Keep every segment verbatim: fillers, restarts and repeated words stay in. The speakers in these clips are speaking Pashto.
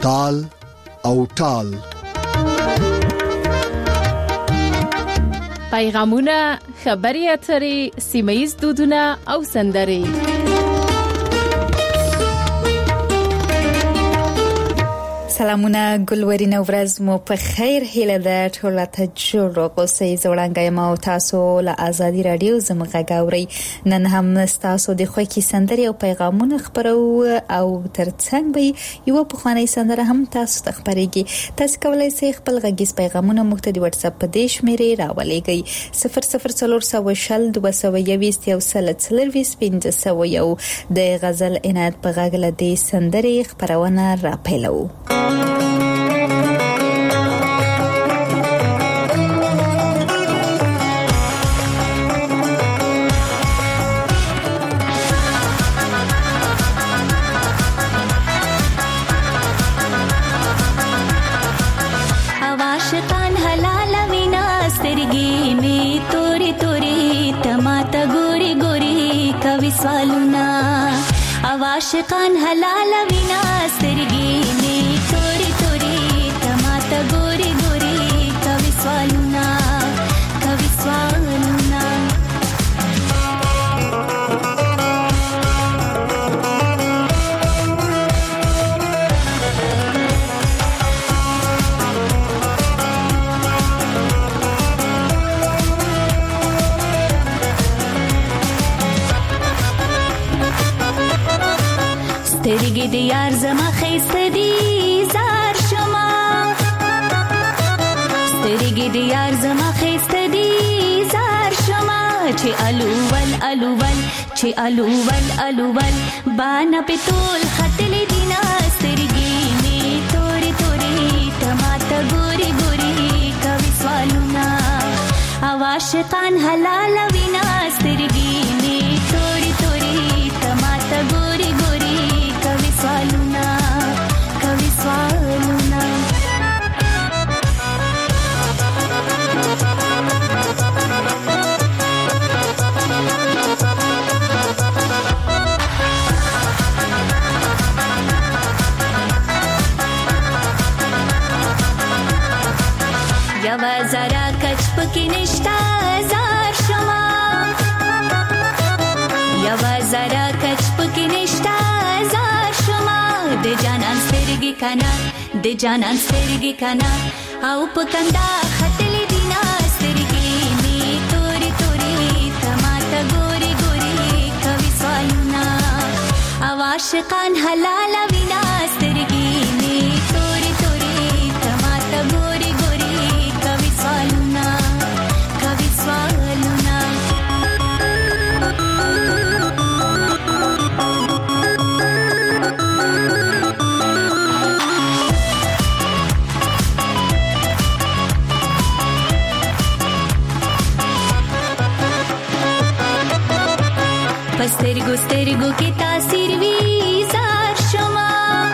تال او ټال. پیغامونه، خبري اترې، سیمه‌ییز دودونه او سندرې. سلامونه، ګلورینه ورځ مو په خیر. هیله ده ټول ته جوړ اوسئ. زوړنګ یم او تاسو له آزادي رادیو زموږ غاوري. نن هم تاسو د خوښي سندرې او پیغامونه خبرو او ترڅنګ به یو په خواني سندره هم تاسو ته خبرېږي. تاسو کولای شئ خپل غږیز پیغامونه موږ ته د واتس اپ په دیش مېري راولېږئ. صفر صفر څلور سوه شل دوه سوه یوویشت یو سل څلرویشت پنځه سوه یو. د غزل عنایت په غږ له دې سندرې خبرونه را پیلو. आशिकान हलाल विना स्तरगी में तोरी तोरी तमाता गोरी गोरी कवि स्वालुना कवि स्वालुना. سترګې د یار زما خیسته دي زار شما. سترګې د یار زما خیسته دي زار شما. چې الوول الوول چې الوول الوول بانا په تول خطلې دینا. سترګې می تورې تورې تماته ګوري ګوري کوي سوالونه. عاشقان حلال وینا. سترګې می تورې تورې تماته ګوري ګوري کوي سوالونه کوي سوالونه. یو زرا کچ پکې نشتا زار شما. یو زرا کچ پکې نشتا زار شما. د جانان سترګې کنا د جانان سترګې کنا او پکندا خطلې دینا. سترګې می تورې تورې تماته ګوري ګوري کوي سوالونه. او عاشقان حلال وینا. سترګې می تورې تورې تماته ګوري ګوري کوي سوالونه کوي سوالونه. سترګو سترګو کې تاثیر وی زار شما.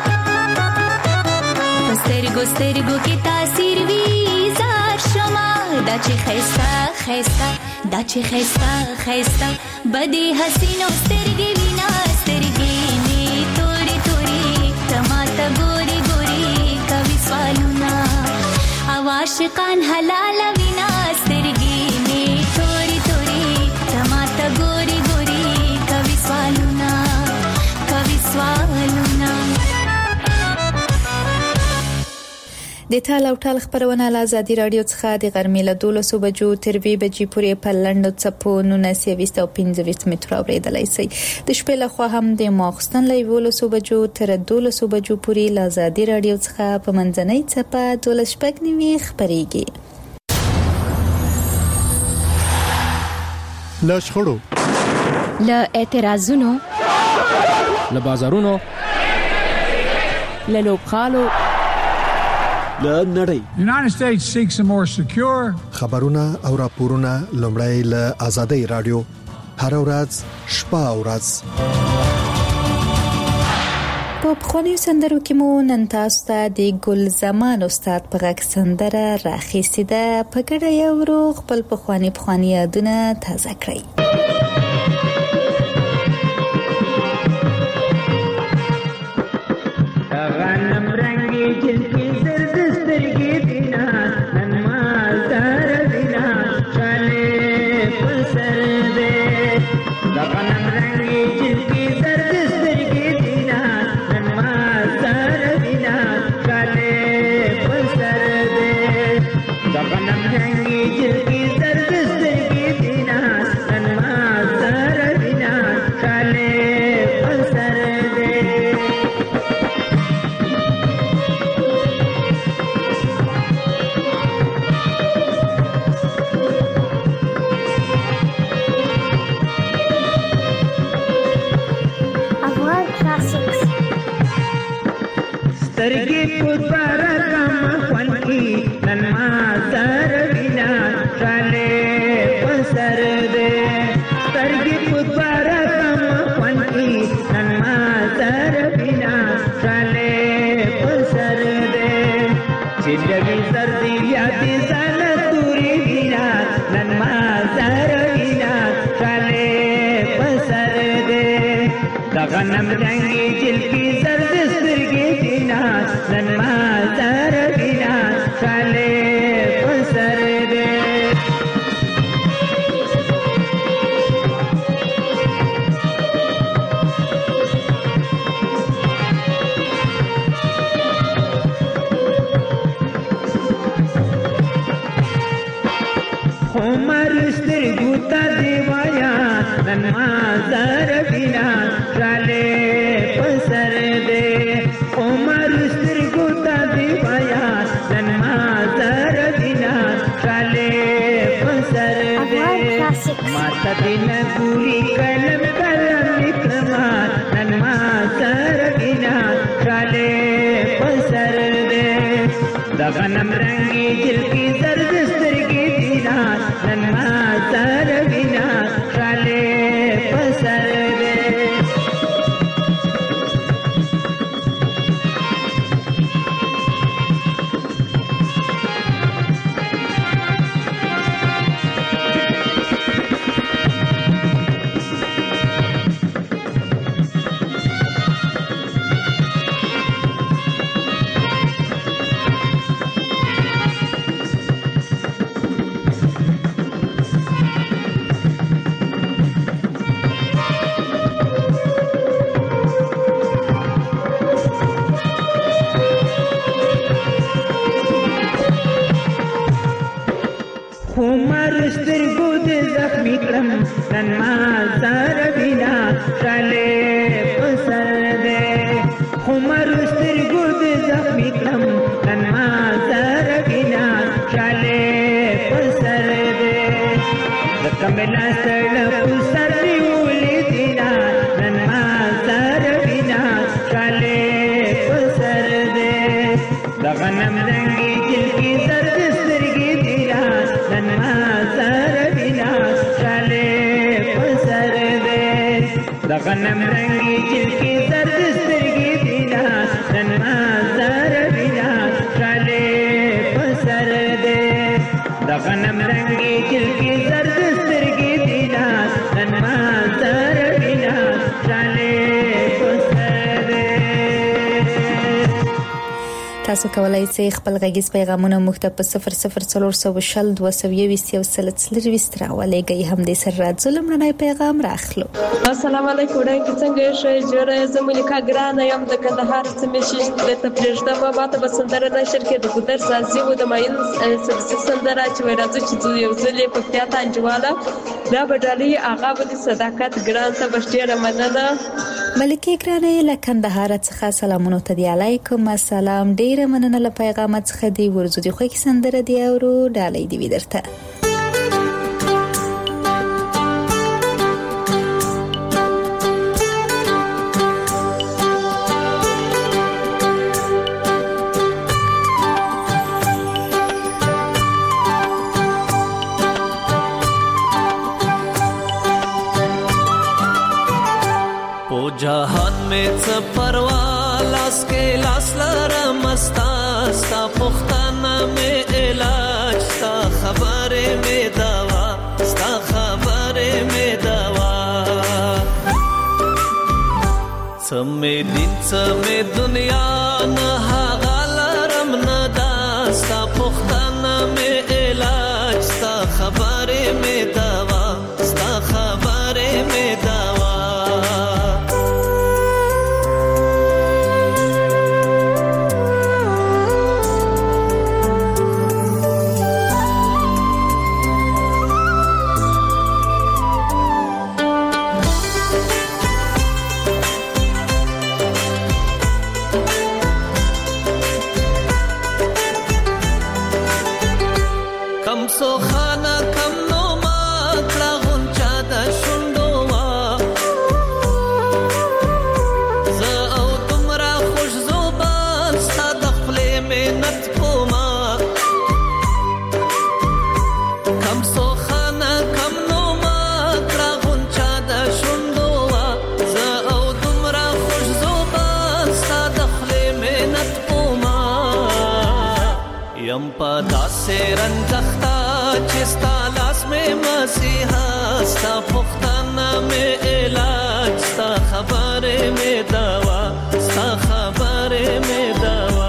سترګو سترګو کې تاثیر وی زار شما. دا چې خيستا خيستا دا چې خيستا خيستا بدی حسینو سترګې وینا. سترګې می تورې تورې تماته ګوري ګوري کوي سوالونه. او عاشقان حلال وینا. سترګې می تورې تورې تماته ګوري ګوري کوي سوالونه کوي سوالونه. د ټال او ټال خبرونه له آزادي رادیو څخه د غرمې له دولسو بجو تر وی بجې پورې په لنډو څپو نولس یوویشت او پنځه ویشت مترو اورېدلای شئ. د شپې له خوا هم د ماخستن له یولسو بجو تر دولسو بجو پورې له آزادي رادیو څخه په منځنۍ څپه دولس شپږ نیمې خبرېږي. له شخړو، له اعتراضونو، له بازارونو، له لوبخالو، له نړۍ. The United States seeks a more secure. خبرونه او راپورونه لومړی له آزادۍ رادیو هر ورځ شپه او ورځ. په خونی سندرو کې مو نن تاسو ته د ګل زمان استاد په غږ سندره راخېستې ده. په ګډه یو ورو خپل په خواني په خواني یادونه تازه کړئ. غنم رنگی سترګې پوتر کم خونکی نن ما سر بنا چاله پسر دے سترګې پوتر کم خونکی نن ما سر بنا چاله پسر دے چلوي سردی یادې سال توري بنا نن ما سر بنا چاله پسر دے دغنم رنگي جلکی زرد سترګې نن ما سر بنا چاله پسر دے عمر سترګو ته دیوایا نن ما سر بنا چاله پسر دے عمر سترګو ته دیوایا نن ما سر بنا چاله پسر دے ماته دین ګوري کلم کلم وکړما نن ما سر بنا چاله پسر دے دغنم رنگي جلکی زرد سترګې دینا نن ما سر بنا چاله پسر دے عمر سترګو دې زخمي کړم نن ما سر بنا چاله پسر دے عمر سترګو دې زخمي کړم نن ما سر بنا چاله پسر دے کملا سړ پسر نیولې دینا نن ما سر بنا چاله پسر دے دغنم رنگي جلکی زرد سترګې دینا نن ما سر بنا چاله پسر دے دغنم رنگي جلکی زرد سترګې دینا نن ما سر بنا چاله پسر دے دغنم رنگي جلکی زرد سترګې دینا نن ما سر بنا چاله پسر دے تاسو کولای شئ خپل غږیز پیغامونه موږ ته په صفر صفر څلور سوه شل دوه سوه یوویشت یو سل څلرویشت راولېږئ. همدې سره راځو لومړنی پیغام راخلو. السلام علیکم وړاندې څنګه شئ جوړه زمولیکا ګرانه یم د کندهار سیمې شي د تپریژده په ماته به سندره نشر کې د ګودر سازي و د ماین سبسي سندره چې راځي چې یو ځلې په پیاته انجواله دا بدالي هغه بل صداقت ګران ته بشټیره مننه. ملکه ګرانه له کندهار څخه سلامونه ته دی. علیکم السلام. ډیره مننه له پیغام څخه دی. ورزو دی خو کې سندره دی اورو ډالۍ دی ودرته. जहान में परवा लास के लास लरा मस्ता स्ता पुख्ताना में इलाज स्ता खबरे में दवा स्ता खबरे में दवा समे दिन समे दुनिया न हागालरम न दास्ता पुख्ताना में इलाज स्ता खबरे में दवा स्ता खबरे में दवा یم په داسې رنځخته چې ستا لاس مې مسیحا ستا پوښتنه مې علاج ستا خبرې مې دوا ستا خبرې مې دوا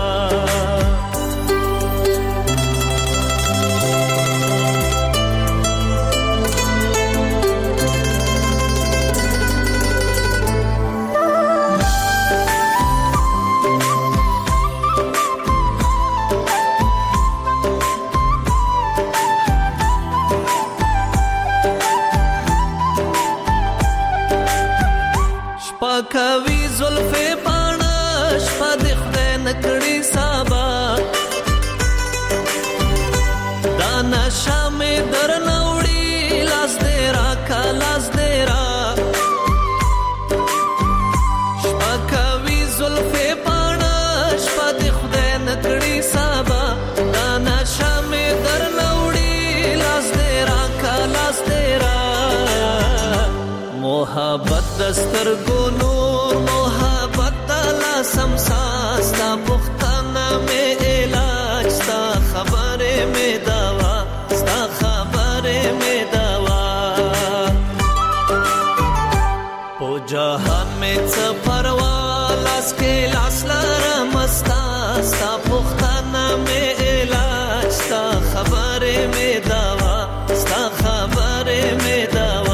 کوي زلفې پاڼه شپه د خدای نکړي سابا دا نشه مې در نوړي لاس دې راکا لاس دې را شپه کوي زلفې پاڼه شپه د خدای نکړي سابا دا نشه مې در نوړي لاس دې راکا لاس دې را محبت دستر ګونو محبت دلا سمسا ستا پختانه مې علاج ستا خبرې مې دوا ستا خبرې مې دوا په جهان مې څه پروا لاس کې لاس لرم ستا ستا پختانه مې علاج ستا خبرې مې دوا ستا خبرې مې دوا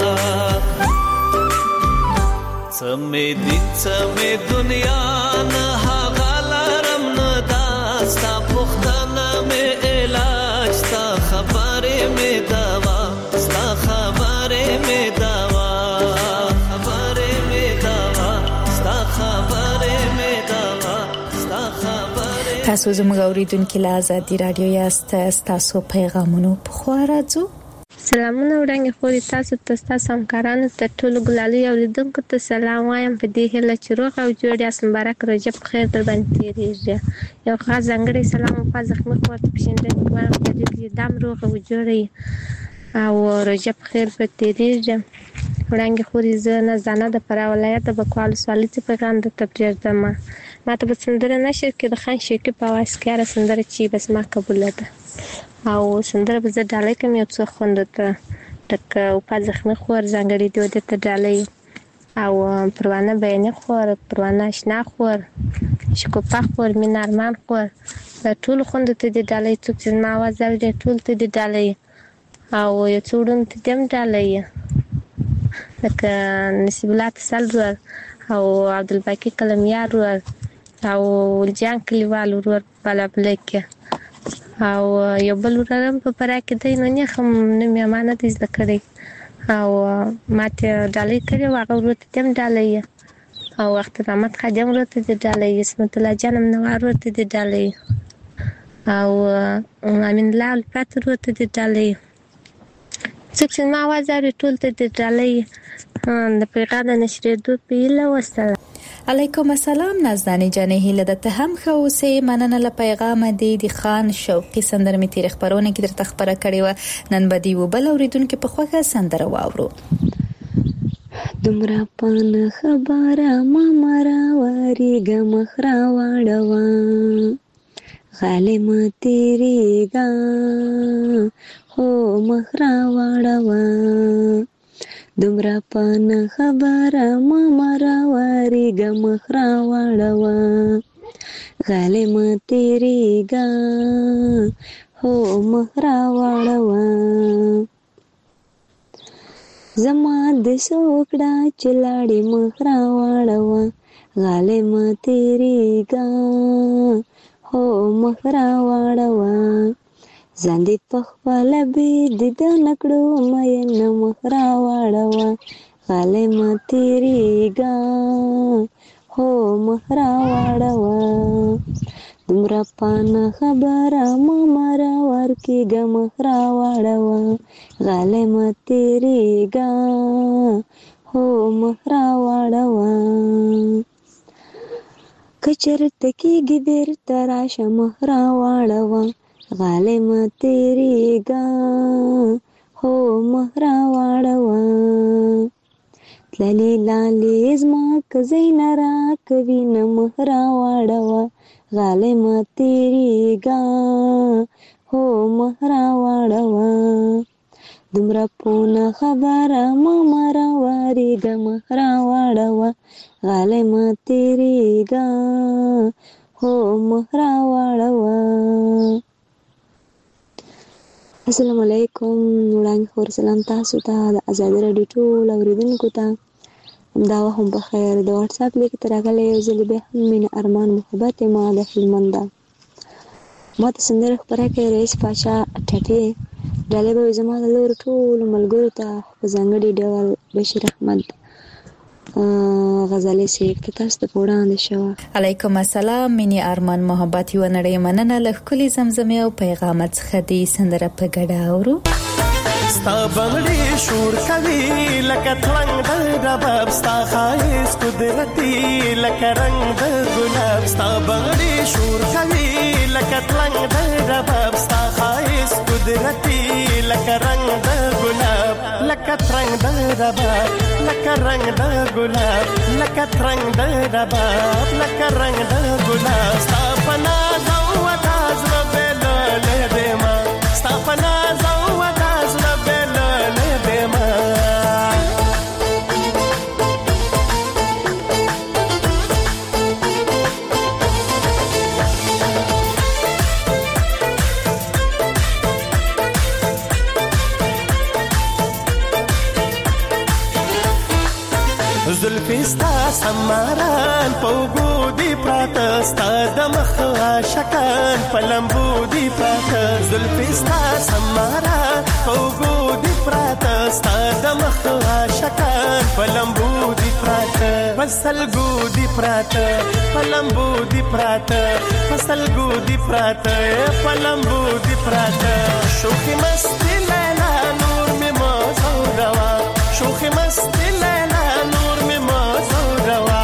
سمې دین سمې دنیا نه هغه لرم نه داستا پختانه مې علاج ستا خبرې مې دوا ستا خبرې مې دوا خبرې مې دوا ستا خبرې مې دوا ستا خبرې. تاسو زموږ اوریدونکو له آزادي رادیو یاست. تاسو پیغامونو په خوا راځو. سلامونه وړاندې خوري تاسو ته تاسو همکارانو ته ټول ګلالي اوریدونکو ته سلام وایم په دې هیله چې روغ او جوړ یاست. مبارک رجب خیر در باندې تیریږي. یو خاص ځانګړی سلام په زخمي خور پښینده کوم چې دام روغ او جوړ او رجب خیر په تیریږي. وړاندې خوري زه نه زانه د فرا ولایت د بکوال سوالي څخه پیغام د تبلیغ دمه ماته په سندره نشر کې د خان شیکی په واس کې را سندره چې بس ما قبول ده او سندره به زه ډالۍ کوم یو څه خوند ته تک او په زخمي خور ځانګړي دی د ته ډالۍ او پروانه بیان خور پروانه آشنا خور شکوپا خور مینارمان خور ټول خوند ته د ډالۍ څوک چې ما आवाज لري ټول ته د ډالۍ او یو څوډم ته دم ډالۍ لکه نصیب الله تسلور او عبدالباقی کلمیار ور او جان کلیوال ور بلا بلک او یو بل ورم په پرا کې دی نو نه هم نه مې امانت زده کړی او ماته ډالۍ کړي واغ ورته تم ډالۍ او وخت رحمت خادم ورته د ډالۍ اسمت الله جانم نوار ورته د ډالۍ او امین الله الفاتر ورته د ډالۍ څکه ما आवाज لري ټول ته د ډالۍ د پیغام نشریه دوه پیله وسله. علیکم السلام نازدانې جانې هیله د ته هم خو سه مننه له پیغام دی د خان شوقي سندر می تیر خبرونه کې درته خبره کړې و نن بدی و بل اوریدونکو په خوګه سندر واورو. دمرا پان خبره ما مرا وری غم خرا واړوا غالم تیریګا هو مخرا واړوا دمرا پان خبره ما مرا وری غم خرا واړوا غالم تیریګا هو مخرا واړوا زما د سوکړه چلاړې مخرا واړوا غالم تیریګا هو مخرا واړوا زندې پخپل به د نکړو مې نه مخرا واړوا غالم تیریګا هو مخرا واړوا دمرا پان خبره ما مرا ورکی غم خرا واړوا غالم تیریګا هو مخرا واړوا کچرت کی ګدر تراشه مخرا واړوا غالم تیریګا هو مخرا واړوا تللی لالی زما کزینا را کوي نه مهرا واړوه غاله ما تیریگا هو مهرا واړوه دومره پونه خبره ما مرا واریګه مهرا واړوه غاله ما تیریگا هو مهرا واړوه. السلام علیکم. وړاندې خور سلام تاسو ته د آزادي راډیو ټول اوریدونکو ته همدا وخت هم په خیر. د واتس اپ لیک ته راغلی یو ځل بیا هم مینه ارمان محبت ما د هلمند ده. ما ته سندره خپره کوي رئیس پاچا ټټې. ډالۍ به وي زما د لورو ټولو ملګرو ته په ځانګړي ډول بشیر احمد غزالي صاحب ته تاسو ته په وړاندې شوه. علیکم السلام. مینې ارمان محبت یوه نړۍ مننه له ښکلي زمزمې او پیغامات څخه دې سندره په ګډه اورو. ستا بنګړي شور کوي لکه ترنګ د رباب ستا ښایست قدرتي لکه رنګ د ګلاب ستا بنګړي شور کوي لکه ترنګ د رباب ستا ښایست قدرتي لکه رنګ د ګلاب لکه ترنګ د رباب لکه رنګ د ګلاب لکه ترنګ د رباب لکه رنګ د ګلاب ستا په ناز او ودا زړه بېلولی دی ما ستا په ناز او ودا زړه بېلولی دی ما زلفی ستا سماران پوگو دی پراته ستا د مخ عاشقان په لمبو دی پراته زلفی ستا سماران پوگو دی پراته ستا د مخ عاشقان په لمبو دی پراته پسلګو دی پراته په لمبو دی پراته پسلګو دی پراته په لمبو دی پراته شوخی مستی لیلا نور می موزو روا شوخی مستی لیلا نور می موزو روا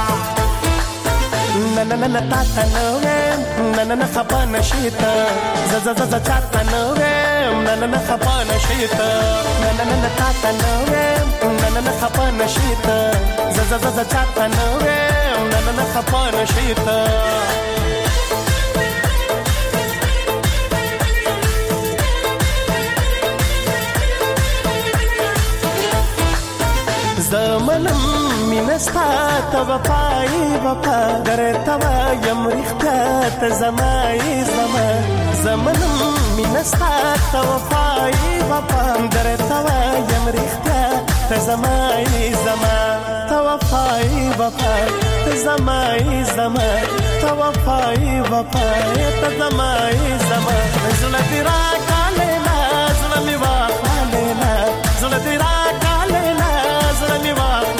na na na na ta ta no em na na na khapa na shita za za za za cha ta no em na na na khapa na shita na na na na ta ta no em na na na khapa na shita za za za za cha ta no em na na na khapa na shita زمنم مینستا ته وفای وفا درته وایم رښتیا ته زمای زما زمنم مینستا ته وفای وفا درته وایم رښتیا ته زمای زما ته وفای وفا ته زمای زما ته وفای وفا ته زمای زما زړه دې راکاله لا زړه مې واخاله لا زړه دې راکاله لا زړه مې واخاله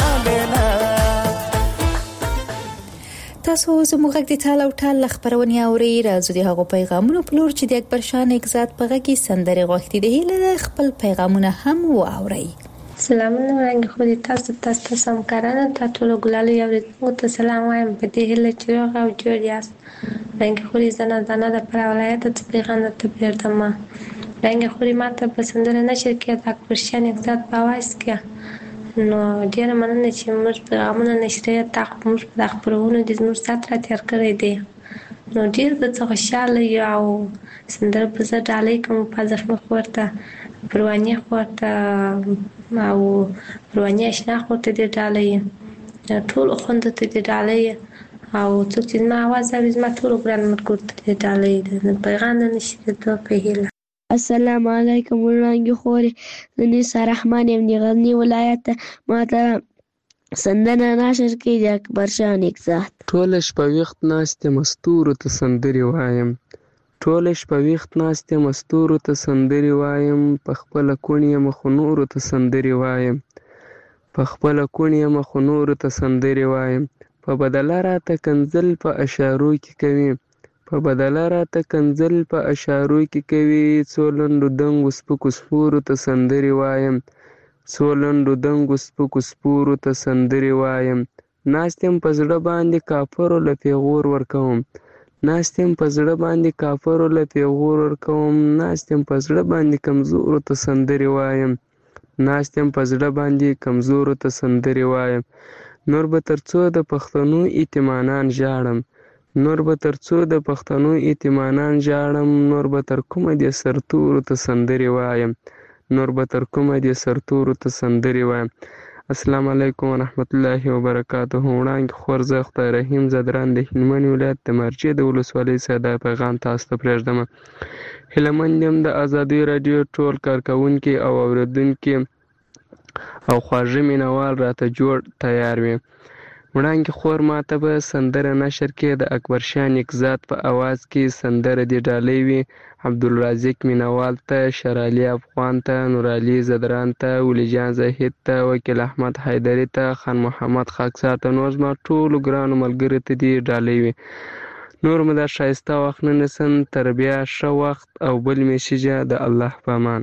تاسو زموږ غږ د ټال او ټال خبرونه اوري. راځو د هغو پیغامونو په لور چې د اکبر شاه نګزاد په غږ کې سندره غوښتي دي هله خپل پیغامونه هم واوري. سلامونه رنګ خو دې تاسو تاسو سم کارانه ته ټول ګلالي او ته سلام وایم په دې هله چې روغ او جوړ یاست. رنګ خو دې زنه زنه د پر ولایت ته پیغام ته پیرتم رنګ خو دې ماته په سندره نشر کې د اکبر شاه نګزاد په وایس کې نو ډیره مننه چې موږ پیغامونه نشریه تاخ موږ په خبرونو د زموږ سات را تیر کړی دی. نو ډیر د څه خوشاله یو سندره په زړه ډالۍ کوم په ځخمه ورته پروانه ورته او پروانه آشنا ورته د ډالۍ ټول خوند ته د ډالۍ او څوک چې ما आवाज اوریز ما ټول ګران مرګ ته د ډالۍ د پیغام نشریه ته په هیله. السلام علیکم وړاندې خوري د نثار رحمان یم د غزنی ولایت ماته سندنه ناشر کې د اکبر شاه نګزاد. ټول شپه وخت ناستې مستورو ته سندري وایم ټول شپه وخت ناستې مستورو ته سندري وایم په خپل کونی مخ نور ته سندري وایم په خپل کونی مخ نور ته سندري وایم په بدل راته کنزل په اشارو کې کوي په بدل راته کنزل په اشارو کې کوي څولندو دنګو سپکو سپورو ته سندري وایم څولندو دنګو سپکو سپورو ته سندري وایم ناستم په زړه باندې کافرو له پیغور ورکوم ناستم په زړه باندې کافرو له پیغور ورکوم ناستم په زړه باندې کمزورو ته سندري وایم ناست یم په زړه باندې کمزورو ته سندرې وایم. نور به تر څو د پښتنو یتیمانان ژاړم، نور به تر څو د پښتنو یتیمانان ژاړم، نور به تر کومه دې سرتورو ته سندرې وایم، نور به تر کومه دې سرتورو ته سندرې وایم. السلام علیکم ورحمت الله وبرکاته. وړاندې خور زه خدای رحیم زدران د هلمند ولایت د مرجې د ولسوالۍ څخه دا پیغام تاسو ته پرېږدم. هیله یم د ازادي راډیو ټول کارکوونکي او اورېدونکي او خواږه مینوال راته جوړ تیار وي. وړاندې خور ماته به سندره نشر کې د اکبرشاه نیکزاد په اواز کې سندره دې ډالۍ وي. عبدالرازق مینوال ته، شرعلي افغان ته، نورعلي زدران ته، ولی جان زاهد ته، وکیل احمد حیدري ته، خان محمد خاکسار ته، نور زما ټولو ګرانو ملګرو ته دې ډالۍ وي. نور مو دا ښایسته وخت نه نیسم، تر بیا ښه وخت او بل میسیجه د الله په امان.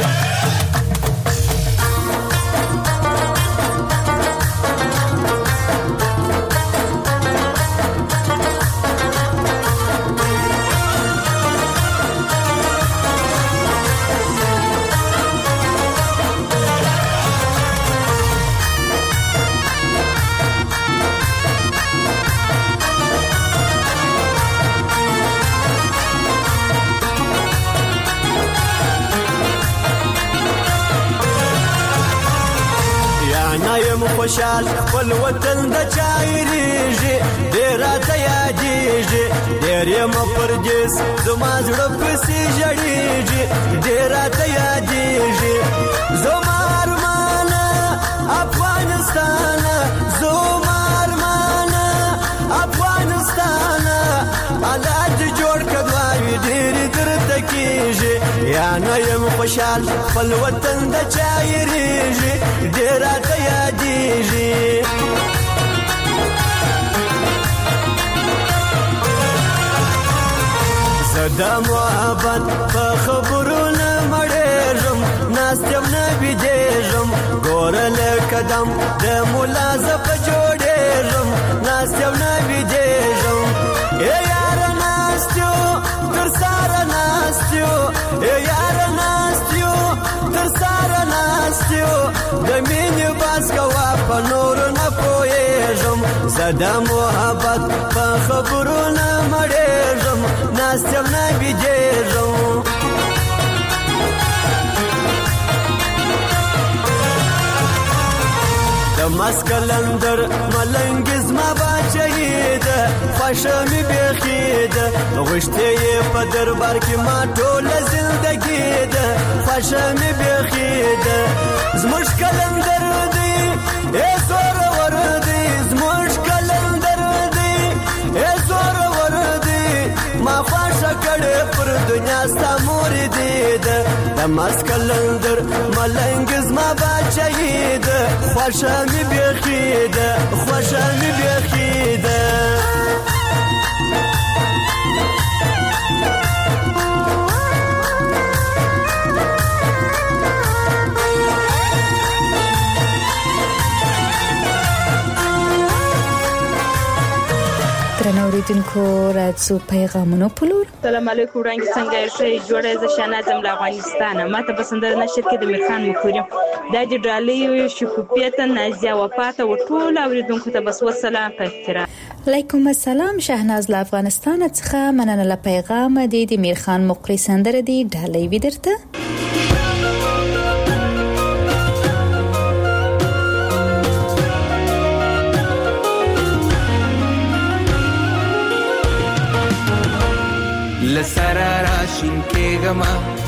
خوشحال خپل وطن د چایریږي ډېر راته یادېږي ډېر یم پردیس زما زړه پسې ژړېږي ډېر راته یادېږي زما ارمانه افغانستانه زما ارمانه افغانستانه الله دې جوړ کړه دعاوې ډېرې درته کېږي یا نه یم خوشحال خپل وطن د چایریږي ډېر راته یادېږي زه د محبت په خبرو نه مړېږم ناست یم نه بېدېږم ګوره لکه دم د ملا زه په جوړېږم ناست یم نه بېدېږم ای یاره ناست یو تر ساره ناست یو ای یاره ناست یو تر ساره ناست یو د مینې باز کوه په نورو نه پوهېږم زه د محبت په خبرو نه مړېږم ناست یم نه بېدېږم د مسکلندر ملنګ زما باچهي ده خوښه مې بیخي ده غوښتې یې په دربار کې ما ټوله زندګي ده خوښه مې بیخي ده زموږ کلندر دی ای زورور دی زموږ کلندر دی ای زورور دی ما خوښه کړې پر دنیا ستا مور دی ده د مسکلندر ملنګ زما باچهي ده خوښه مې بیخي ده خوښه مې بیخي ده درنو اوریدونکو راځو پیغامونو په لور. سلام علیکم وړاندې څنګه یې جوړه ز شنازم له افغانستان ماته پسند نشر کې د میرخان مکورم د دې ډالۍ شکوپیته نازیا وفات او ټول اوریدونکو ته بس والسلام په احترام. علیکم السلام شهناز له افغانستان څخه مننه له پیغام د میرخان مقری سندره دی ډالۍ ودرته. لسرا راشین کېږم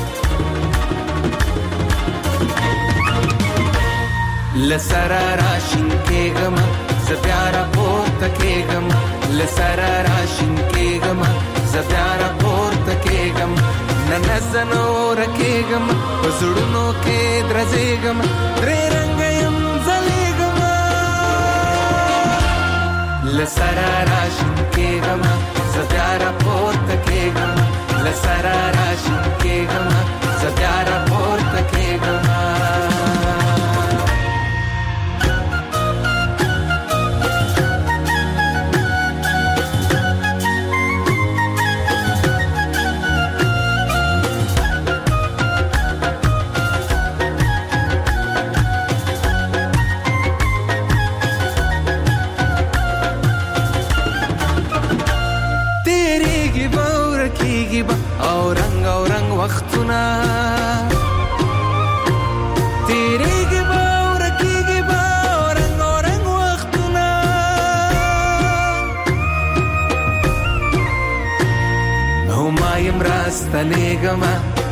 لسرا راشین کېږم زه بیا راپورته کېږم لسرا راشین کېږم زه بیا راپورته کېږم نه زه نوره کېږم په زړونو کې درځېږم درې رنګه یم ځلېږم لسرا راشین کېږم زه بیا راپورته کېږم لسرا راشین کېږم زه بیا راپورته کېږم تیریږي به ورکیږي به او رنگ او رنگ وختونه تیریږي به ورکیږي به او رنگ او رنگ وختونه هما یم راستنېږمه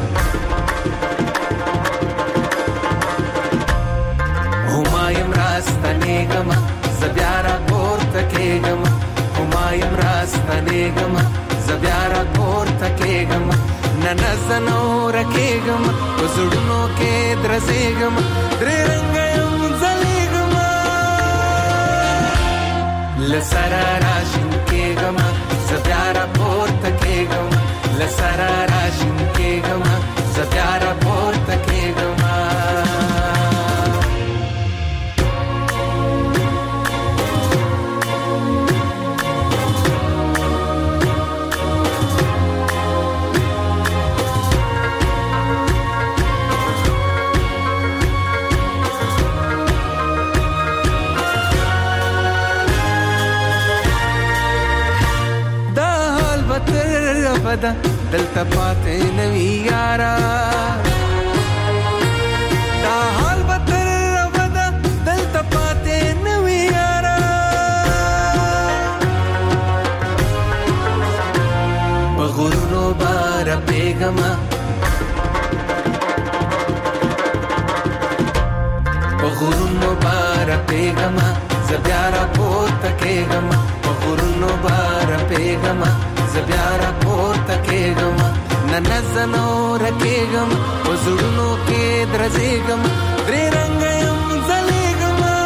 هما یم راستنېږمه زه بیا راپورته کېږمه هما یم راستنېږمه زه بیا راپورته کېږمه نه نه زه نه ورکېږمه په زړونو کې درزېږمه درې رنګه یم ځلېږمه له سره راشین کېږمه زه بیا راپورته کېږمه له سره راشین کېږمه زه بیا راپورته کېږمه بدا دلته پاتې نوی یارا دا حال به تر ابده دلته پاتې نوی یارا په غرونو به رپېږمه په غرونو به رپېږمه زه بیا راپورته کېږمه په غرونو به رپېږمه زه بیا راپورته کېږمه نه نه زه نه ورکېږمه په زړونو کې درزېږمه درې رنګه یم ځلېږمه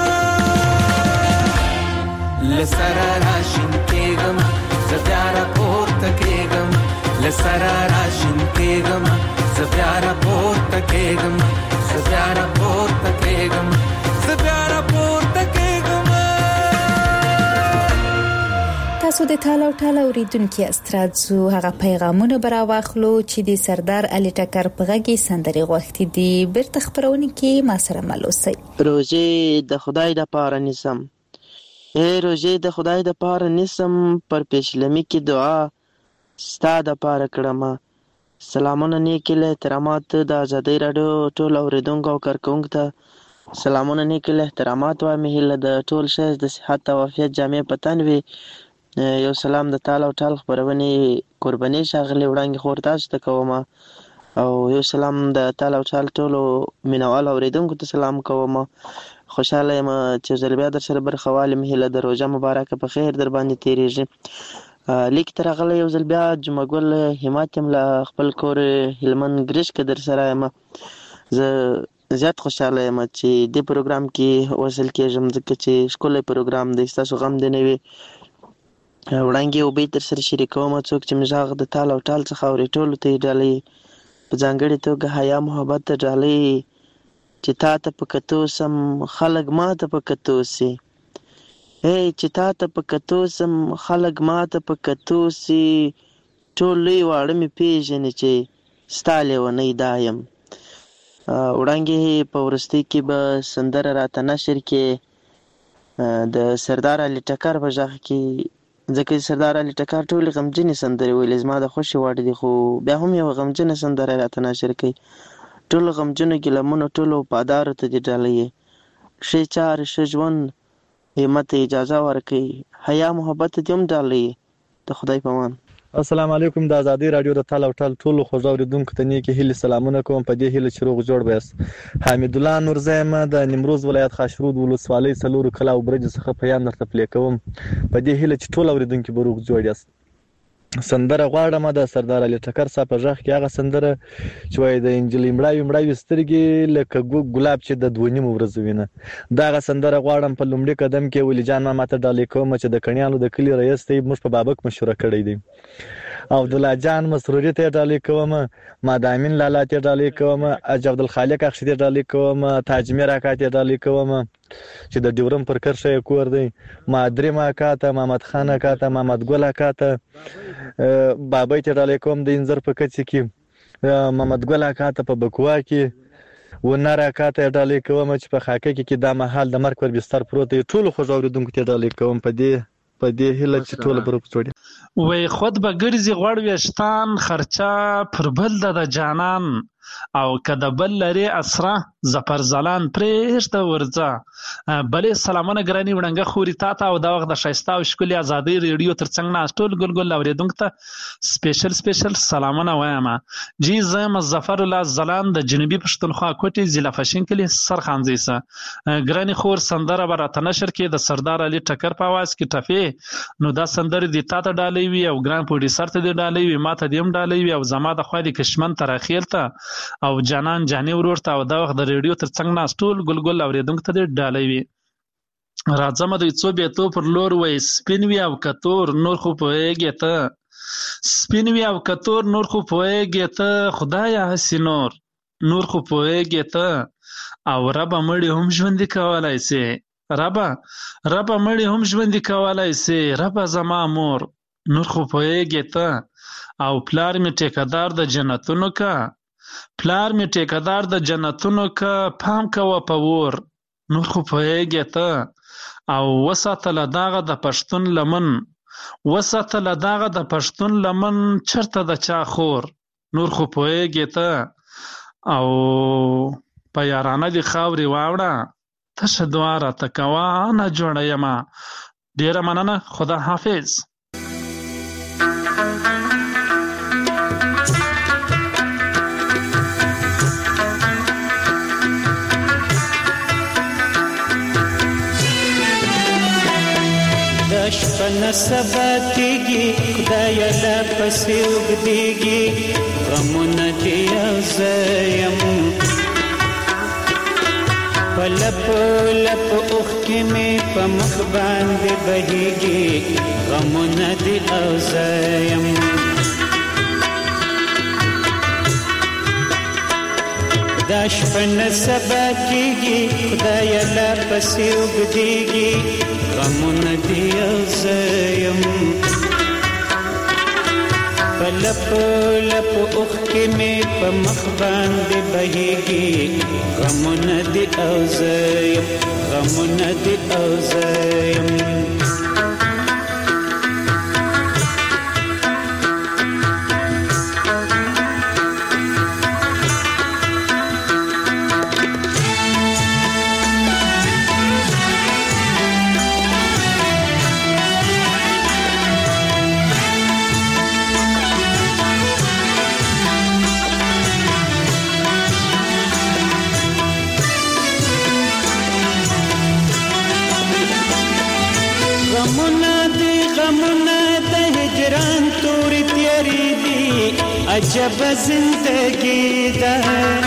له سره راشین کېږمه زه بیا راپورته کېږمه له سره راشین کېږمه زه بیا راپورته کېږمه زه بیا راپورته کېږمه زه بیا راپورته کېږمه تاسو د تاله او ټاله اوریدونکو استرادزو هغه پیغامونه برا واخلو چې د سردار علي ټکر په غږی سندري غوښتي دي بیرته خبرونه کې ما سره ملوسي روزه د خدای د پاره نسم اے روزه د خدای د پاره نسم پر پېشلمی کې دعا ستا د پاره کړم سلامونه نیک له احترامات د آزادۍ رادیو ټول اوریدونکو او کارکونکو ته سلامونه نیک له احترامات وایم هله د ټول شې د صحت او عافیت جامع پتن وي یو سلام د تعالی او تعالی خبرونه قرباني شاغلي وړاندې خور تاسو ته کوم او یو سلام د تعالی او تعالی ټول مینوال اوریدونکو ته سلام کوم خوشاله یم چې زلبیا در سره برخواله مهله د روزه مبارکه په خیر در باندې تیریږي لیک تر غل یو زلبیا جمعګل هماتم له خپل کور هلمن ګریش کې در سره یم زه زیات خوشاله یم چې د پروګرام کې وصل کېږم ځکه چې سکولي پروګرام د تاسو غم دی نه وي وړاندې او به تر سره شریکوم څوک چې مزاغ د تعالی او تعالی څخه اوري ټول ته ډالې په ځانګړي توګه حیا محبت ته ډالې چې تا ته پکتو سم خلق ما ته پکتو سي اے چې تا ته پکتو سم خلق ما ته پکتو سي ټول لوی واړه می پیژنې چې ستاله ونی دایم وړاندې په ورستي کې به سندره راته نشر کې د سردار علي ټکر په ځخ کې ځکه سردار علي ټکر ټول غمجنې سندرې ویلې زما د خوشي وړ دي خو بیا هم یو غمجنې سندره راته نشر کوي ټول غمجنو ګلمونو ټول پادار ته دي ډالې شي چار شجون همت اجازه ورکي حیا محبت دې هم ډالې ته خدای پامان السلام علیکم د ازادي رادیو د تاله او ټال ټولو خوځو اوریدونکو ته نیکی هیله سلامونه کوم په دې هیله چې روغ جوړ بیاست حمید الله نورزیم د نیمروز ولایت خاشرود ولسوالۍ سلور کلا او برج څخه پیغام درته پلی کوم په دې هیله چې ټول اوریدونکو به روغ جوړ یاست سندره غواړم د سردار علي ټکر صاحب په ځخ کې هغه سندره چې وای د انجلې مړای مړای سترګې لکه ګلاب چې د دوونیم ورځ وینه دا غا سندره غواړم په لومړي قدم کې ولي جان ما ماته ډالې کوم چې د کڼیانو د کلی رئیس ته مش په بابک مشوره کړی دی او عبد الله جان مسروري ته ډالې کوم ما دامن لالا ته ډالې کوم اج عبد الخالق اخشي ته ډالې کوم تاجمیر اکا ته ډالې کوم چې د ډیورم پر کرشه کور دی ما درې ما کاته محمد خان کاته محمد ګل کاته بابای ته ډالې کوم د انځر په کچ کې محمد ګل کاته په بکوا کې ونره کاته ډالې کوم چې په خاکه کې د محل د مرګ پر بستر پروت دی ټول خو اوریدونکو ته ډالې کوم په دې په دې هیله چې ټول به روغ جوړ وای خود به ګرځي غوړ ویشتان خرچه پر بل د جانان او کده بل لري اسره زفر زلان پرېشته ورځه. بلې سلامونه ګراني وړنګه خوري تا ته او دا وخت د ښایسته او ښکلي ازادۍ ریډیو تر څنګ ناست ټول ګل ګل اورېدونکو ته سپیشل سپیشل سلامونه وایم. جی زه یم ظفر الله زلان د جنوبي پښتونخوا کوټې ضلع فشین کلي سرخانځي سه. ګراني خور سندره به راته نشر کې د سردار علي ټکر په اواز کې ټفې نو دا سندرې دې تا ته ډالۍ وي او ګران پروډیوسر ته دې ډالۍ وي ما ته دې هم ډالۍ وي او زما د خوا د کشمن تر اخیر ته او جانان جاني ورور ته او دا وخت د ریډیو تر څنګ ناست ټول ګل ګل اورېدونکو ته دې ډالۍ وي. راځم دوی څو بیتو پر لور وای سپین وي او کتور نور خو پوهېږې ته سپین وي او کتور نور خو پوهېږې ته خدایه هسې نور نور خو پوهېږې ته او ربه مړي هم ژوندي کولی سي ربه ربه مړي هم ژوندي کولی سي ربه زما مور نور خو پوهېږې ته او پلار مې ټیکهدار د جنتونو کا پلار مې ټیکهدار د جنتونو کا پام کوه په ور نور خو پوهېږې ته او وساتله داغه د پښتون لمن وساتله داغه د پښتون لمن چرته د چا خور نور خو پوهېږې ته او په یارانه دې خاورې واوړه تشه دعا راته کوه نه جوړه یمه. ډېره مننه خدا حافظ. شپه سبا کېږي خدایه لا پسې اوږدېږي غمونه دې یو زه یم په لپو لپو اوښکې مې په مخ باندې بهېږي غمونه دې او زه یم دا شپه نه سبا کېږي خدایه لا پسې اوږدېږي غمونه دې یو زه یم په لپو لپو اوښکې مې په مخ باندې بهېږي غمونه دې او زه یم غمونه دې او زه یم. عجب زندگی ده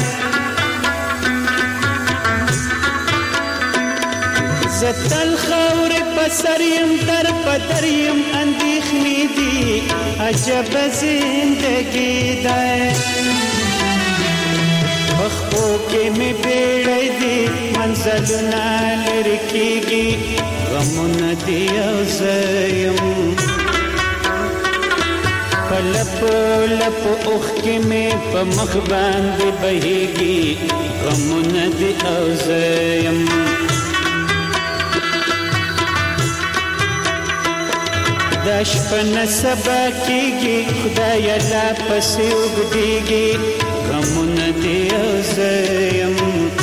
زتل خور پسریم در پدریم اندیخنی دی عجب زندگی ده بخو کې می بیړی دی منزلونه لرې کېږي غمونه دی او زه یم په لپو لپو اوښکې مې په مخ باندې بهېږي غمونه دې او زه یم دا شپه نه سبا کېږي خدایه لا پسې اوږدېږي غمونه دې او زه یم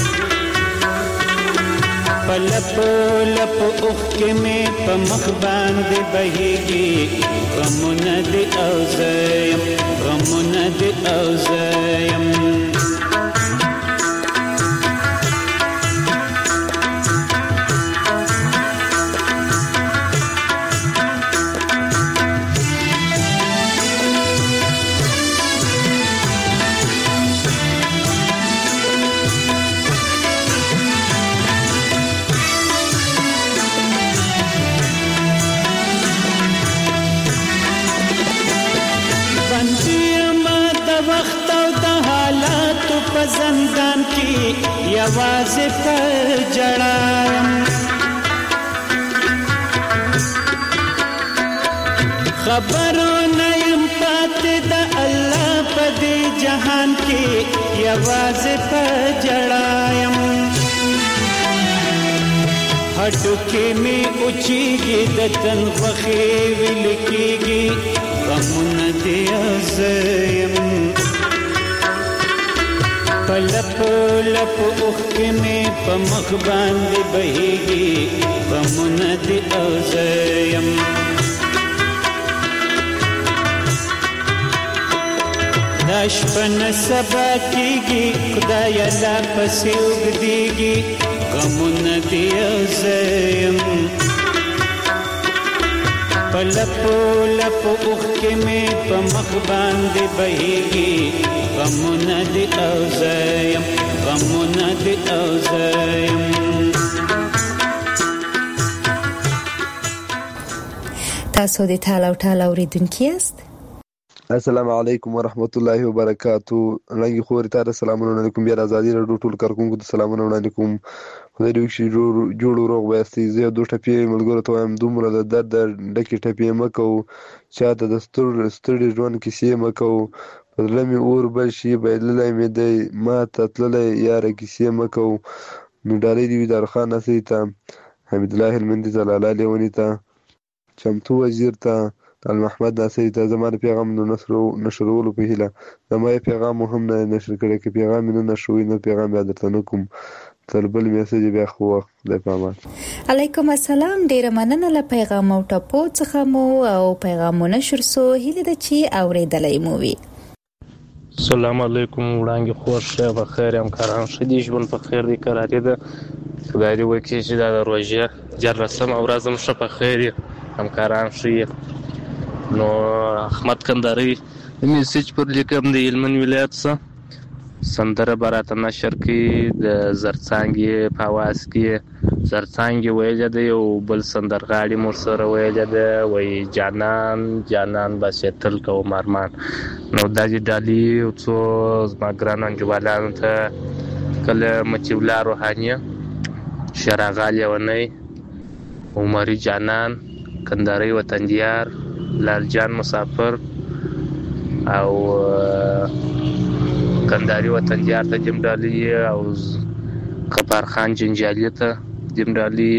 په لپو لپو اوښکې مې په مخ باندې بهېږي غمونه دې او زه یم غمونه دې او زه یم زندان کی یوازې په جړایم خبرونه یم پاتې د الله په دې جهان کې یوازې په جړایم هټو کې می اوچیږي د تن خوخي ویل کېږي غمونه دې ازم پلپ لپ اوخ کې می په مخ باندې بهيږي غمونه دې ازم داشپن سبا کېږي خدای لا پسې وګديږي غمونه دې ازم پلپو لپو اوخ کې مې په مخ باندې بهيږي غمونه دې ازم غمونه دې ازم تاسو د ټالو ټالو اوریدونکي یاست. السلام علیکم ورحمت الله وبرکاتو. لنګي خوري تاسو سلامونه علیکم. بیا آزادی رادیو ټول کارکونکو ته سلامونه علیکم. خدای دې وکړي جوړ روغ وایستي. زه دوه ټپې ملګرو ته وایم دومره د درد ډکې ټپې مه کوو چاته د ستړي ژوند کیسې مه کوو په زړه مې اور بل شي بایللی مې دی ما ته تللی یاره کیسې مه کوو. نو ډالۍ دې وي دارخان نصري ته حمید الله هلمندي ته لالا لیوني ته چمتو وزیر ته المحمد ناصري ته زما د پیغام نو نشرولو په هیله زما یې پیغام هم نه نشر کړی که پیغام مې نه نشروي نو پیغام بیا درته نه کوم تر بل میسج بیا خو وخت د پامان. علیکم السلام. ډیره مننه له پیغام او ټاپو څخه مو او پیغامونه شر سو هیله د چی اوریدلای مو وی. السلام علیکم وړاندې خور شه بخیر ام کاران شدي ژوند په خیر دی قرارې ده خدای دې وکړي چې دا د روژې جر رسم او رازم شه په خیر ام کاران شي. نو احمد کندهاري میسج پر لیکم د هلمند ولایت څخه سندره براته نشر کې د زرڅانګې په اواز کې زرڅانګې ویلې ده یو بل سندرغاړي مو سره ویلې ده وایي جانان جانان بس تل کوم ارمان. نو دا چې ډالي او څو زما ګران انجوالانو ته کله مچولا روحانیه شراغال یونی عمري جانان کندهاري وطندیار لال جان مسافر او کندهاري وطندیار ته جمډالي او غفار خان جنجالي ته جمډالي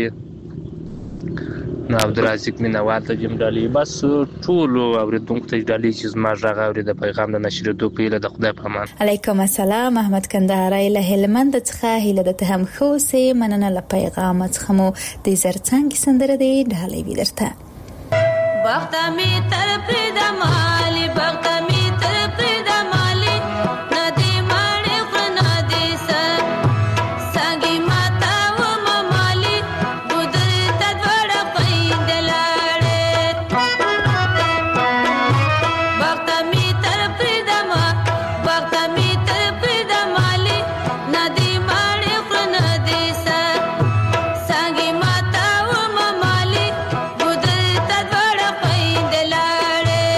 نو عبدالرزاق مینوال ته جمډالي بس ټول اوریدونکو ته جمډالي چې زما غږ اوري د پیغام د نشریدو په هیله د خدای په امان. علیکم السلام. احمد کندهاري له هلمند څخه هیله د تهم خو سه مننه له پیغام څخه مو د زرڅنګ سندره دی ډالۍ ودرته وخت می تر پرد مالی وخت می تر پرد مالی ندی ماړې خنا دې سر څنګه ماتا و مالی ګودر تدوړ پیند لاړې وخت می تر پرد ما وخت می تر پرد مالی ندی ماړې خنا دې سر څنګه ماتا و مالی ګودر تدوړ پیند لاړې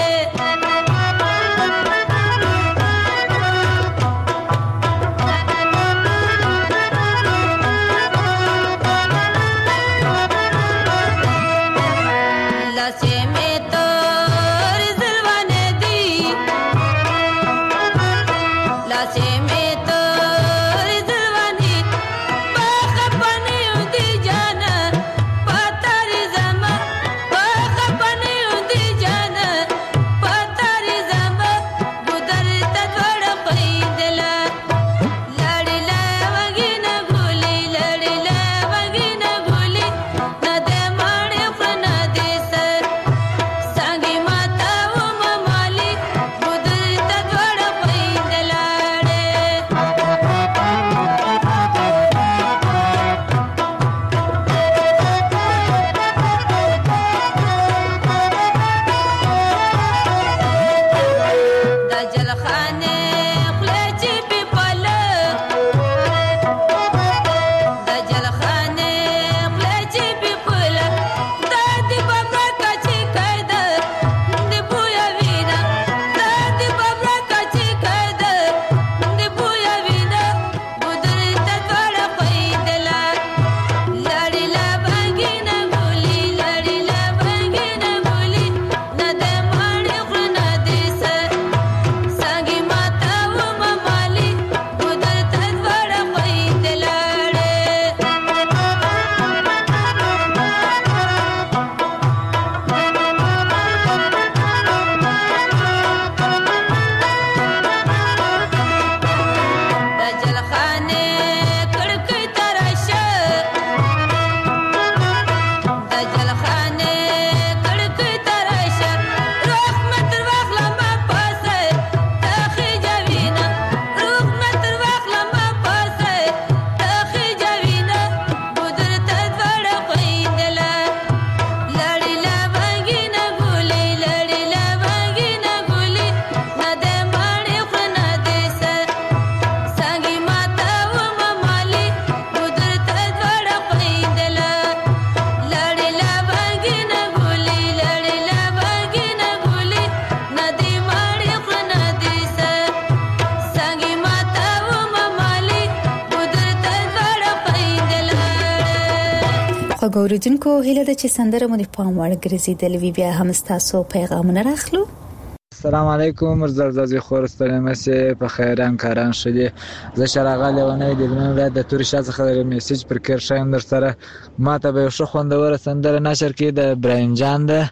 خو ګوردونکو هله د چې سندره مو د پام وړ ګرځیدل وی بیا هم تاسو پیغامونه راخلو. السلام علیکم مرزازي خورستانه مې په خیر همکاران شدي. زه شراغله ونه د لمن د تور شاته خبر میسج پر کړ شایم در سره ما ته به شو خوندوره سندره نشر کې د براین جان ده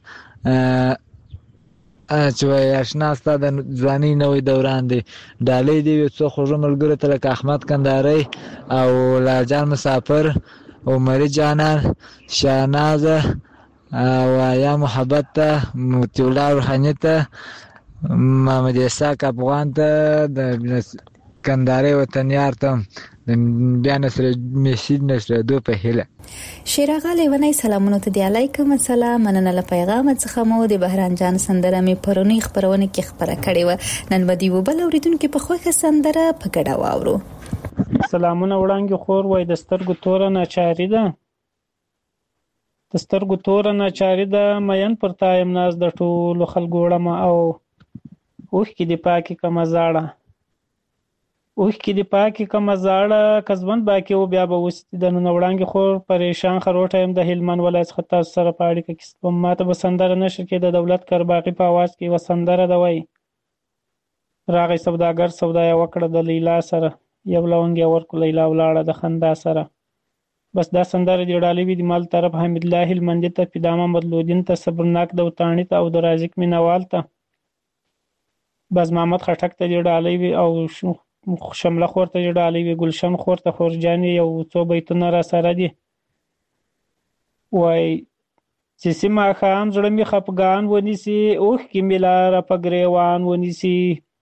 چې وای آشنا ستاسو د ځواني نوې دوران دی ډالۍ دی څو خوږ ملګری ته لکه احمد کندهاري او لاجان مسافر او مری جانان شاهنازه او یا محبت ته موتی الله روحاني ته محمد اسحاق افغان ته د کندهاري وطنیار ته بیان سره میسج نشره دو په هله. شیراغه لیونی سلامونه ته دی علیکم السلام مننه له پیغام څخه مو د بهران جان سندره می پرونی خبرونه کې خبره کړې و نن ودی وبل اوریدونکو په خوخه سندره په ګډه واورو. سلامونه وړاندې خور وای د سترګو تور نه چاري ده د سترګو تور نه چاري ده مین پر تایم ناز د ټولو خلکو وړم او اوخ کې دی پاکي کما زاړه اوخ کې دی پاکي کما زاړه کزبند باکي او بیا به وست د نن وړاندې خور پریشان خروټه هم د هلمن ولایت خطا سره پاړي کې کس ماته بسندره نشر کې د دولت کرباقي په आवाज کې وسندره ده وای راغی سوداګر سودا وکړه د لیلا سره یو لونګي ورکو لیلا ولاړه د خندا سره بس دا سندره دی ډالې وی د مال طرف حمید الله المندي ته پیدامه مدلودین ته صبرناک د وطانی ته او د رازق مینوال ته بس محمد خټک ته دی ډالې وی او شمله خور ته دی ډالې وی گلشن خور ته خورجانی یو څو بیتونه را سره دي وای چې سیمه خام زړه می خپګان ونیسی اوخ کی ملار په گریوان ونیسی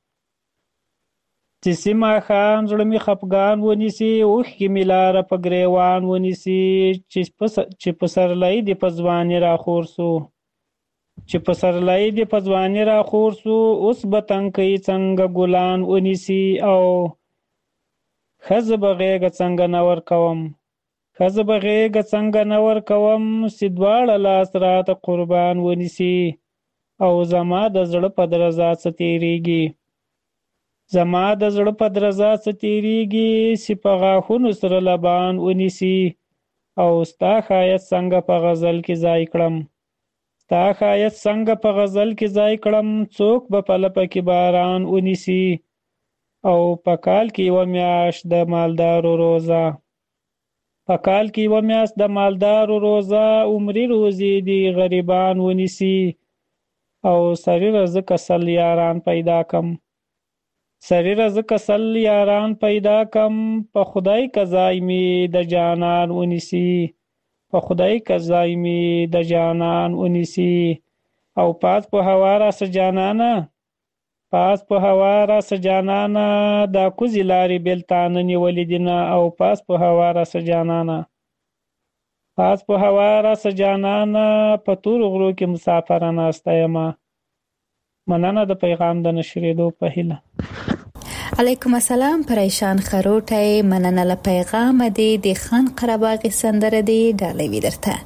چې سیمه خام زړه می خپګان ونیسی اوخ کی ملار په گریوان ونیسی چې پس چې پسرلای دی پزوانی را خورسو چې پسرلای دی پزوانی را خورسو اوس بتنکې څنګه ګلان ونیسی او خز بغیګ څنګه نور کوم خز بغیګ څنګه نور کوم سیدواړه لاس رات قربان ونیسی او زما د زړه په درزا ستیریږي زما د زړه په درزا ستیریږي سپغه خونو سره لبان ونیسی او ستا خایت څنګه په غزل کې ځای کړم ستا خایت څنګه په غزل کې ځای کړم څوک به په لپه کې باران ونیسی او په کال کې و میاش د مالدارو روزه په کال کې و میاش د مالدارو روزه عمرې روزي دی غریبان ونیسی او سری رزق اصل یاران پیدا کم سری رزق اصل یاران پیدا کم په خدای قضای می د جانان ونیسی په خدای قضای می د جانان ونیسی او پاس په هوا را سجانانا پاس په هوا را سجانانا دا کوزی لاري بلتان نیولې دینه او پاس په هوا را سجانانا پاس په هوا را سجانانا په تور غرو کې مسافرانه استایما مننه د پیغام د نشریدو په هیله. علیکم السلام پریشان خروټه مننه له پیغام دی د خان قرباغ سندره دی ډالې وی درته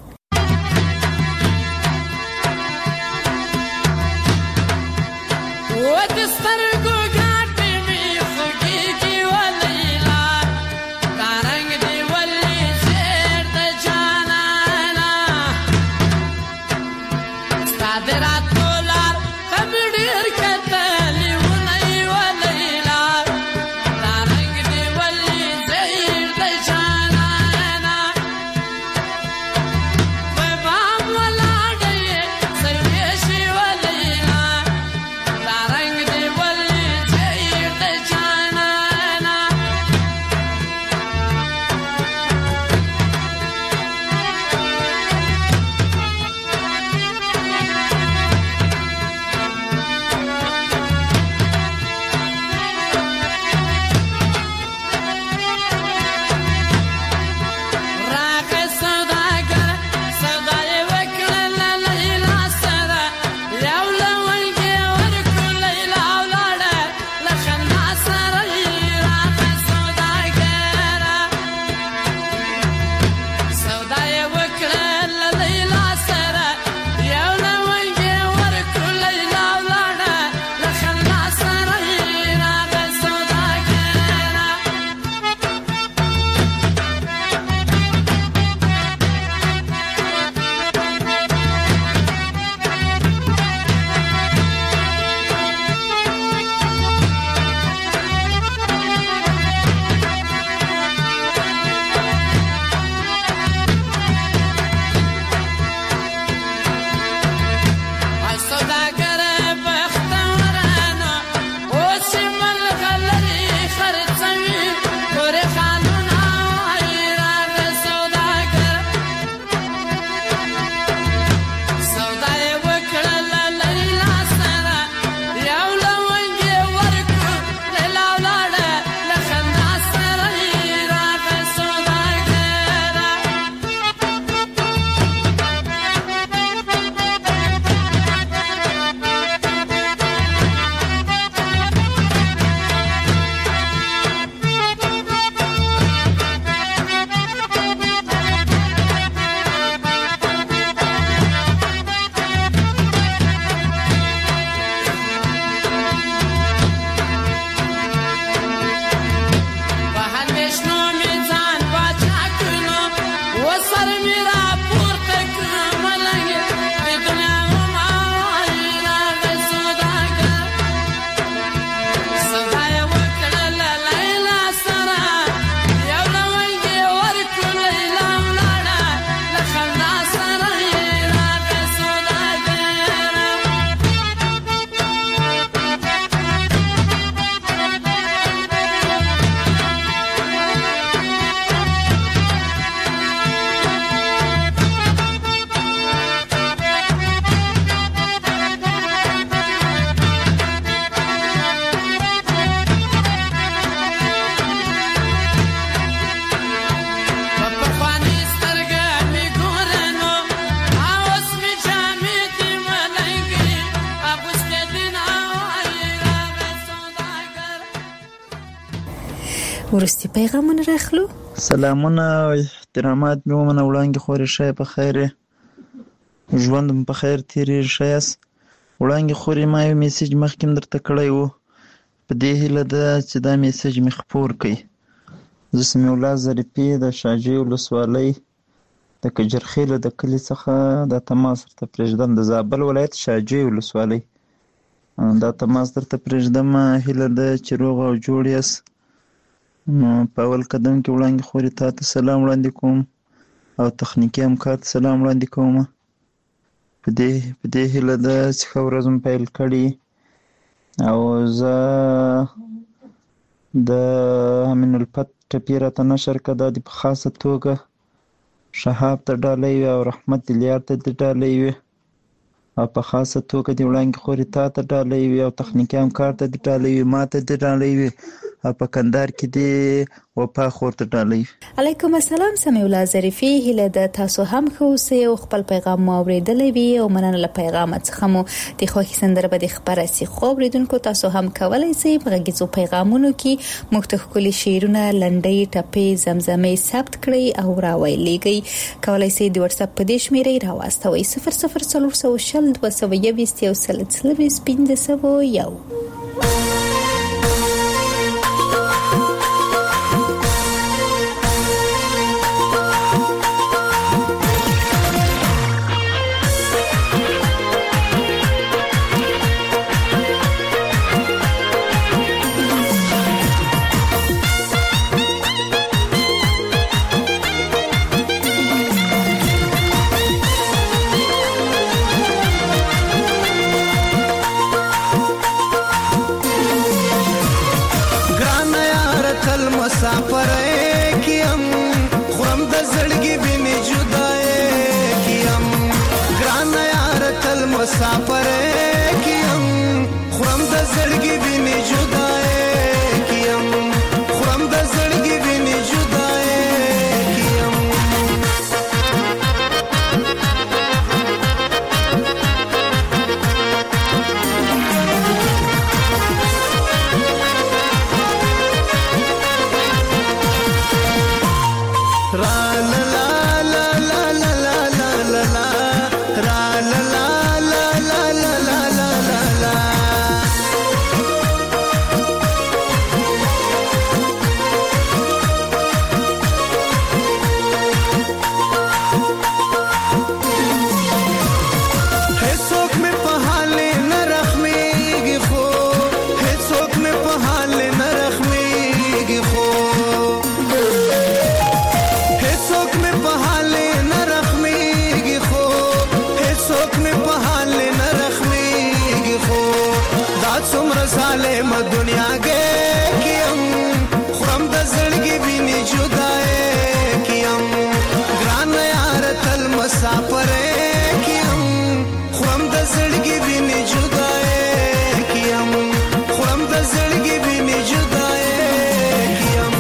ورستی پیغامونه راخلو. سلامونه او احترامات مې ومنه وړانګې خورې ښه په خیر ژوند مو په خیر تېرېږي ښه یاست. وړانګې خورې ما یو میسیج مخکې هم درته کړی و په دې هیله ده چې دا میسیج مې خپور کړئ. زه سمیع الله ظریفي د شاجوی ولسوالۍ د کجرخیله د کلي څخه دا تماس درته پرېږدم، د زابل ولایت شاجوی ولسوالۍ دا تماس درته پرېږدم. هیله ده چې روغ او جوړ یاست. نو په اول قدم کې وړانګې خورې تا ته سلام وړاندې کوم او تخنیکي همکار ته سلام وړاندې کوم. په دې په دې هیله ده چې ښه ورځ مو پیل کړې او زه د امین الفت ټپي راته نشر کړه، دا دې په خاصه توګه شهاب ته ډالۍ وي او رحمت دلیار ته دې ډالۍ وي او په خاصه توګه دې وړانګې خورې تا ته ډالۍ وي او تخنیکي همکار ته دې ډالۍ وي، ما ته دې ډالۍ وي او په کندهار کې دې وفا خور ته ډالۍ وي. علیکم السلام سمیع الله ظریفي. هیله ده تاسو هم ښه اوسئ او خپل پیغام مو اورېدلی وي او مننه له پیغامه څخه مو د خوښې سندره به دې خپره سي. خو اورېدونکو تاسو هم کولی سئ په غږیزو پیغامونو کې موږ ته ښکلي شعرونه، لنډۍ، ټپې، زمزمې ثبت کړئ او راویلیږئ. کولی سئ د واتساپ په دې شمېرې راواستوئ صفر صفر څلور سوه شل دوه سوه یوویشت یو سل څلوېښت پنځه سوه یو. مسافر کیم خورم د زړګي ویني جدای کیم خورم د زړګي ویني جدای کیم را لا لا لا لا لا لا لا لا را لا لا ظالم دنیا گے کیم خورم د زړګي ویني جدای کیم ګران یار تل مسافر کیم خورم د زړګي ویني جدای کیم خورم د زړګي ویني جدای کیم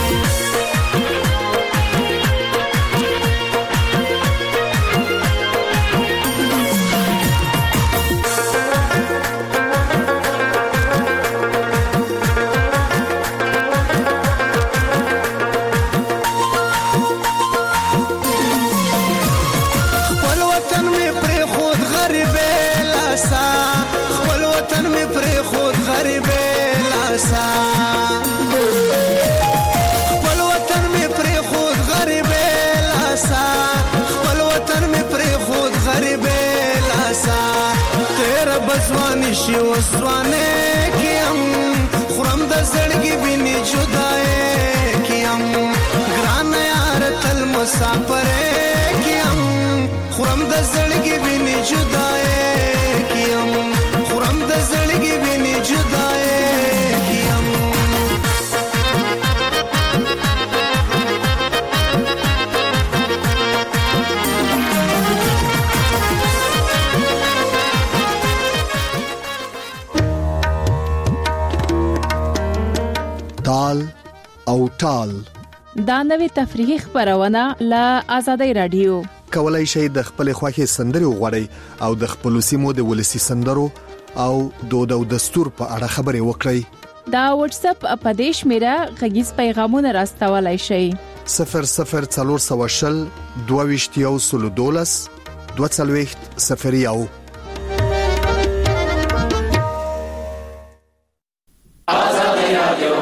خپل وطن می پرې خود غریب لاسا خپل وطن می پرې خود غریب لاسا تیر بزوانی شي وسوانه کیم خورم د زړګي ویني جدای کیم ګران یار تل مسافر کیم خورم د زړګي ویني جدای کیم خورم د زړګي ویني جدای کیم تال او ټال دا نوې تفریحي خبرونه له آزادۍ رادیو. کولای شئ د خپل خوښي سندري وغوړئ او د خپل سیمو د ولسی سندرو او دود او دستور په اړه خبرې وکړئ. دا واتس اپ په دې شمیره غږیز پیغامونه راستولای شئ. صفر صفر څلور سوه شل دوه ویشت یو سلو دولس دوه څلوېښت صفر یو. آزادي رادیو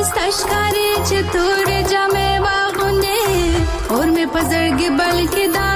और मैं पजड़ के बल के दा